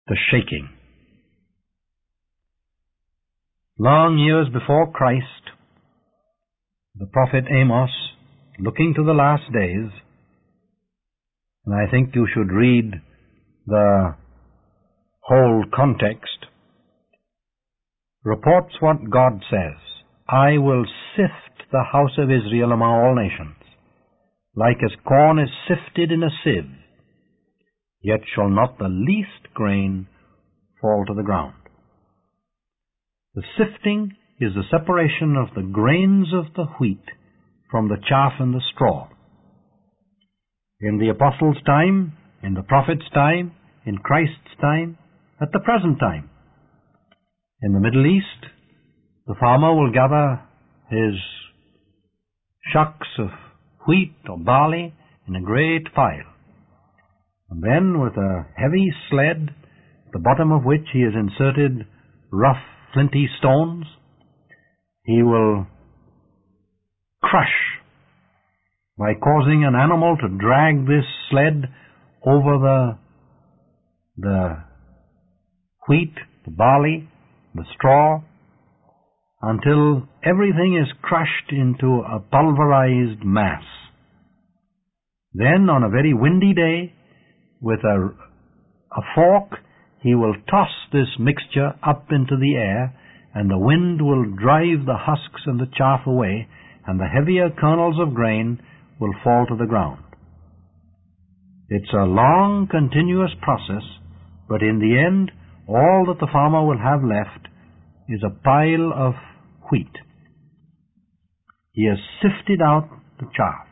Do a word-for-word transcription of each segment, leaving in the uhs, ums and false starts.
The shaking. Long years before Christ, the prophet Amos, looking to the last days, and I think you should read the whole context, reports what God says: I will sift the house of Israel among all nations, like as corn is sifted in a sieve, yet shall not the least grain fall to the ground. The sifting is the separation of the grains of the wheat from the chaff and the straw. In the apostles' time, in the prophets' time, in Christ's time, at the present time. In the Middle East, the farmer will gather his shucks of wheat or barley in a great pile, and then with a heavy sled, at the bottom of which he has inserted rough flinty stones, he will crush by causing an animal to drag this sled over the, the wheat, the barley, the straw, until everything is crushed into a pulverized mass. Then, on a very windy day, with a, a fork, he will toss this mixture up into the air, and the wind will drive the husks and the chaff away, and the heavier kernels of grain will fall to the ground. It's a long, continuous process, but in the end, all that the farmer will have left is a pile of wheat. He has sifted out the chaff.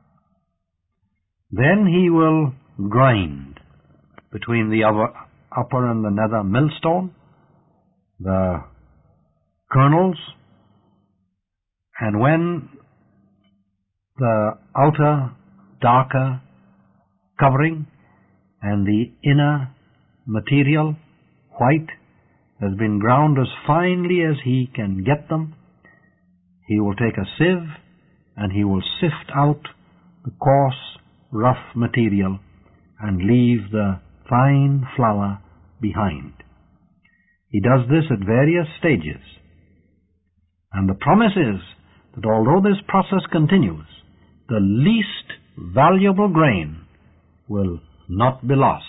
Then he will grind between the upper and the nether millstone the kernels, and when the outer darker covering and the inner material, white, has been ground as finely as he can get them, he will take a sieve and he will sift out the coarse, rough material and leave the fine flour behind. He does this at various stages. And the promise is that although this process continues, the least valuable grain will not be lost.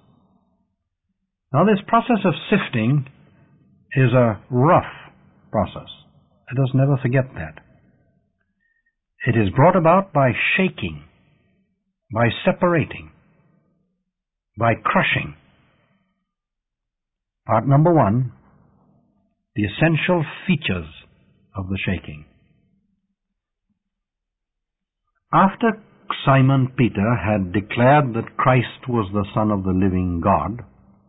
Now, this process of sifting is a rough process. Let us never forget that. It is brought about by shaking, by separating, by crushing. Part number one, the essential features of the shaking. After Simon Peter had declared that Christ was the Son of the living God,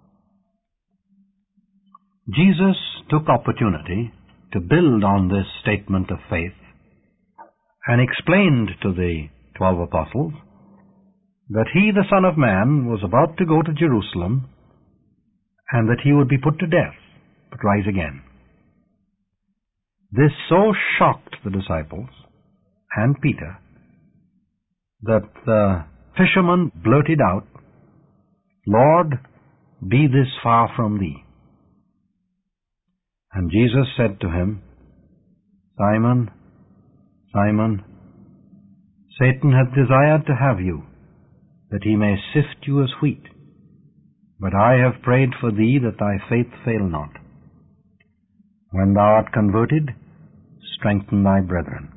Jesus took opportunity to build on this statement of faith and explained to the twelve apostles that he, the Son of Man, was about to go to Jerusalem and that he would be put to death, but rise again. This so shocked the disciples and Peter that the fisherman blurted out, "Lord, be this far from thee." And Jesus said to him, "Simon, Simon, Satan hath desired to have you, that he may sift you as wheat. But I have prayed for thee that thy faith fail not. When thou art converted, strengthen thy brethren."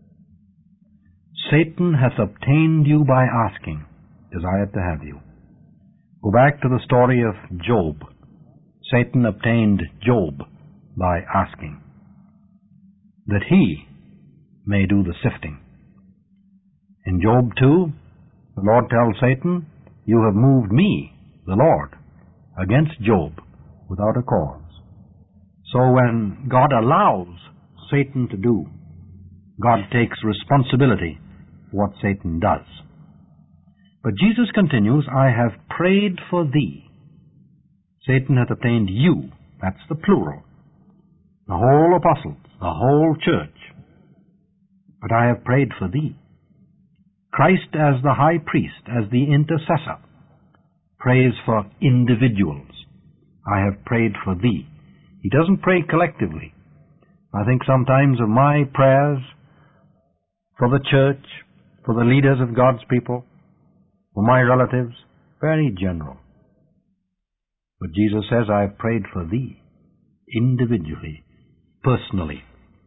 Satan hath obtained you by asking, desired to have you. Go back to the story of Job. Satan obtained Job by asking, that he may do the sifting. In Job two, the Lord tells Satan, "You have moved me, the Lord, against Job without a cause." So when God allows Satan to do, God takes responsibility for what Satan does. But Jesus continues, "I have prayed for thee." Satan hath obtained you. That's the plural. The whole apostles, the whole church. But I have prayed for thee. Christ as the high priest, as the intercessor, prays for individuals. I have prayed for thee. He doesn't pray collectively. I think sometimes of my prayers for the church, for the leaders of God's people, for my relatives, very general. But Jesus says, I have prayed for thee, individually, personally.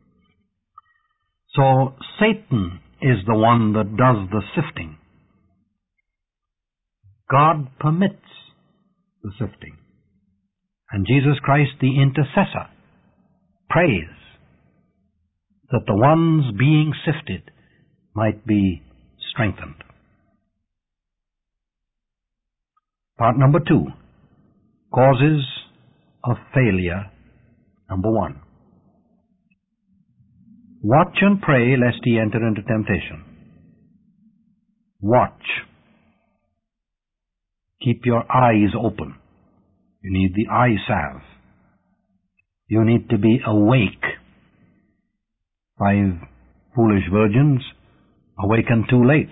So Satan is the one that does the sifting. God permits the sifting. And Jesus Christ, the intercessor, prays that the ones being sifted might be strengthened. Part number two, causes of failure. Number one, watch and pray lest ye enter into temptation. Watch. Keep your eyes open. You need the eye salve. You need to be awake. Five foolish virgins awakened too late.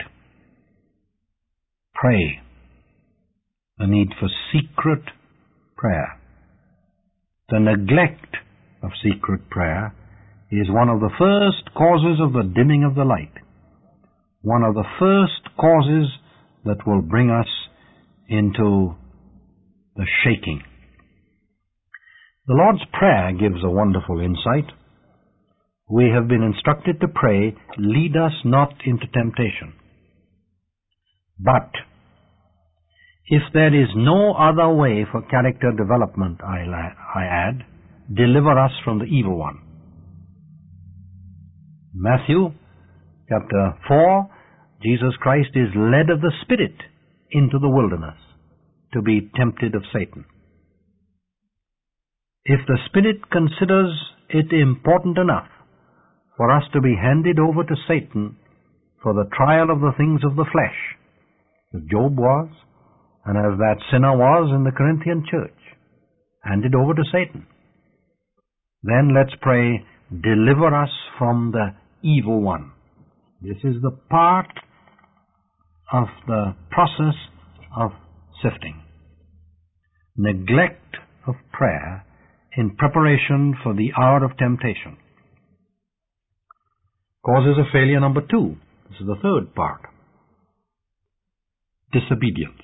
Pray. The need for secret prayer. The neglect of secret prayer is one of the first causes of the dimming of the light. One of the first causes that will bring us into the shaking. The Lord's Prayer gives a wonderful insight. We have been instructed to pray, lead us not into temptation. But if there is no other way for character development, I, I add, deliver us from the evil one. Matthew chapter four, Jesus Christ is led of the Spirit into the wilderness to be tempted of Satan. If the Spirit considers it important enough for us to be handed over to Satan for the trial of the things of the flesh, as Job was, and as that sinner was in the Corinthian church, handed over to Satan, then let's pray, deliver us from the evil one. This is the part of the process of sifting. Neglect of prayer in preparation for the hour of temptation. Causes of failure number two. This is the third part. Disobedience.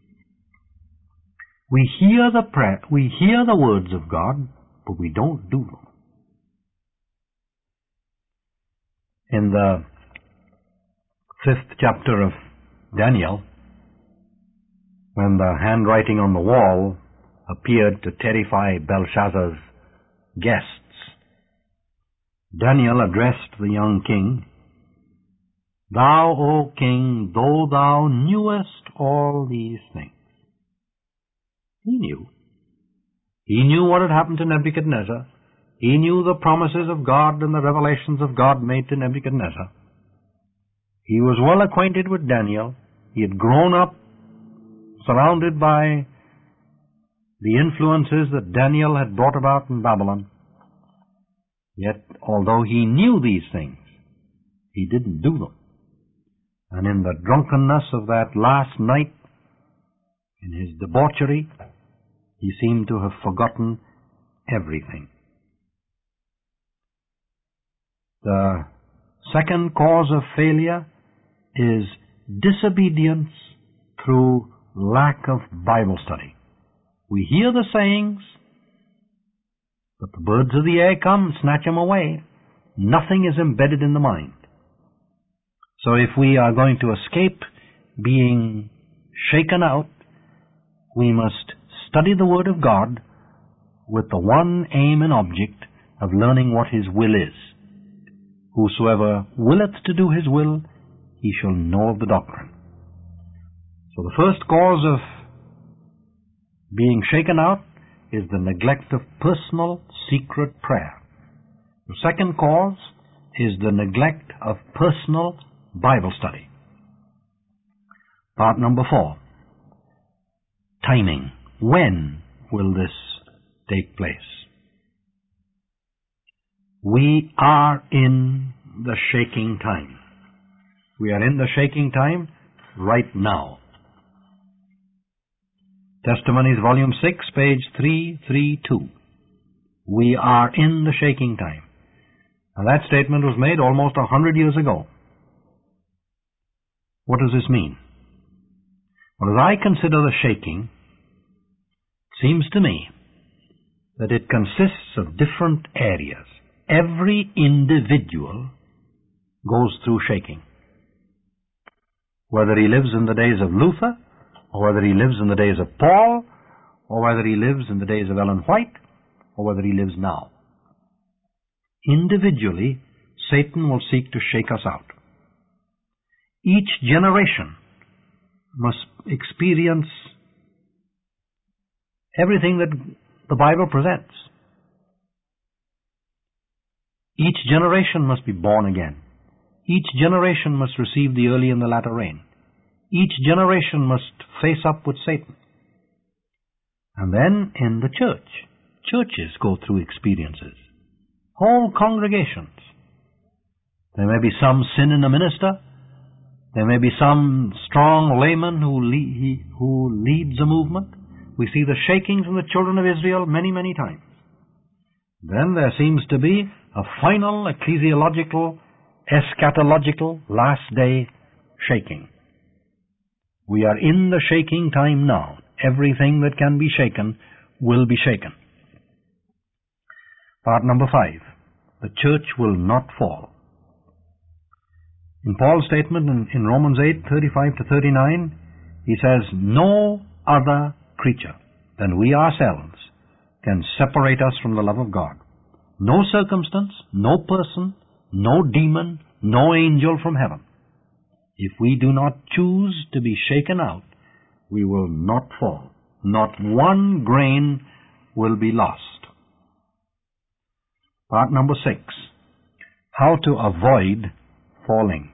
We hear the prayer, we hear the words of God, but we don't do them. In the fifth chapter of Daniel, when the handwriting on the wall appeared to terrify Belshazzar's guests, Daniel addressed the young king, Thou, O king, though thou knewest all these things. He knew. He knew what had happened to Nebuchadnezzar. He knew the promises of God and the revelations of God made to Nebuchadnezzar. He was well acquainted with Daniel. He had grown up surrounded by the influences that Daniel had brought about in Babylon. Yet, although he knew these things, he didn't do them. And in the drunkenness of that last night, in his debauchery, he seemed to have forgotten everything. The second cause of failure is disobedience through lack of Bible study. We hear the sayings, but the birds of the air come and snatch them away. Nothing is embedded in the mind. So if we are going to escape being shaken out, we must study the Word of God with the one aim and object of learning what His will is. Whosoever willeth to do His will, he shall know of the doctrine. So the first cause of being shaken out is the neglect of personal secret prayer. The second cause is the neglect of personal Bible study. Part number four. Timing. When will this take place? We are in the shaking time. We are in the shaking time right now. Testimonies, Volume six, page three thirty-two. We are in the shaking time. Now that statement was made almost a hundred years ago. What does this mean? Well, as I consider the shaking, it seems to me that it consists of different areas. Every individual goes through shaking. Whether he lives in the days of Luther, or whether he lives in the days of Paul, or whether he lives in the days of Ellen White, or whether he lives now. Individually, Satan will seek to shake us out. Each generation must experience everything that the Bible presents. Each generation must be born again. Each generation must receive the early and the latter rain. Each generation must face up with Satan. And then in the church, churches go through experiences. Whole congregations. There may be some sin in a minister. There may be some strong layman who, le- who leads a movement. We see the shakings in the children of Israel many, many times. Then there seems to be a final ecclesiological, eschatological, last day shaking. We are in the shaking time now. Everything that can be shaken will be shaken. Part number five. The church will not fall. In Paul's statement in, in Romans eight, thirty-five to thirty-nine, he says, no other creature than we ourselves can separate us from the love of God. No circumstance, no person, no demon, no angel from heaven. If we do not choose to be shaken out, we will not fall. Not one grain will be lost. Part number six. How to avoid falling.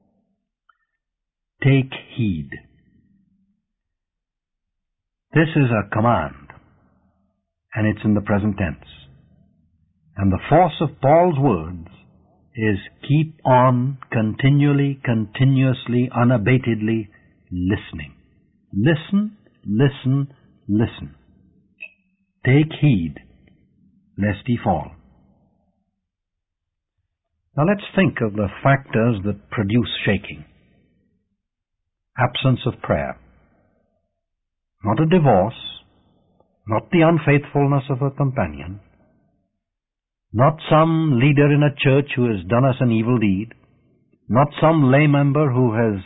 Take heed. This is a command, and it's in the present tense. And the force of Paul's words is keep on continually, continuously, unabatedly listening. Listen, listen, listen. Take heed, lest ye fall. Now let's think of the factors that produce shaking. Absence of prayer. Not a divorce, not the unfaithfulness of a companion, not some leader in a church who has done us an evil deed, not some lay member who has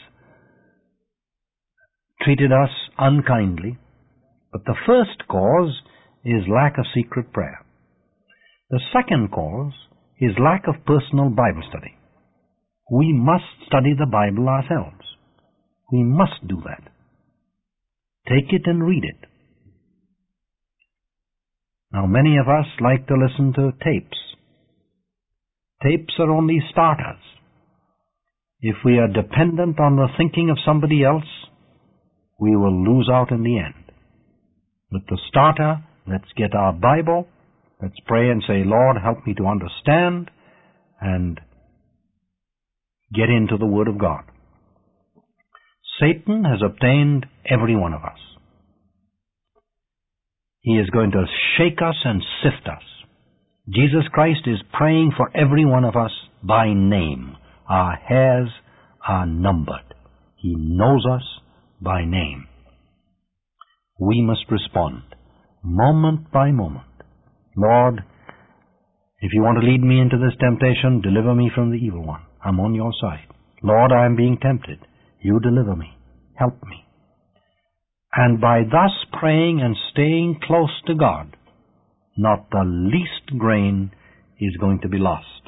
treated us unkindly, but the first cause is lack of secret prayer. The second cause is lack of personal Bible study. We must study the Bible ourselves. We must do that. Take it and read it. Now, many of us like to listen to tapes. Tapes are only starters. If we are dependent on the thinking of somebody else, we will lose out in the end. With the starter, let's get our Bible, let's pray and say, Lord, help me to understand, and get into the Word of God. Satan has obtained every one of us. He is going to shake us and sift us. Jesus Christ is praying for every one of us by name. Our hairs are numbered. He knows us by name. We must respond moment by moment. Lord, if you want to lead me into this temptation, deliver me from the evil one. I'm on your side. Lord, I am being tempted. You deliver me. Help me. And by thus praying and staying close to God, not the least grain is going to be lost.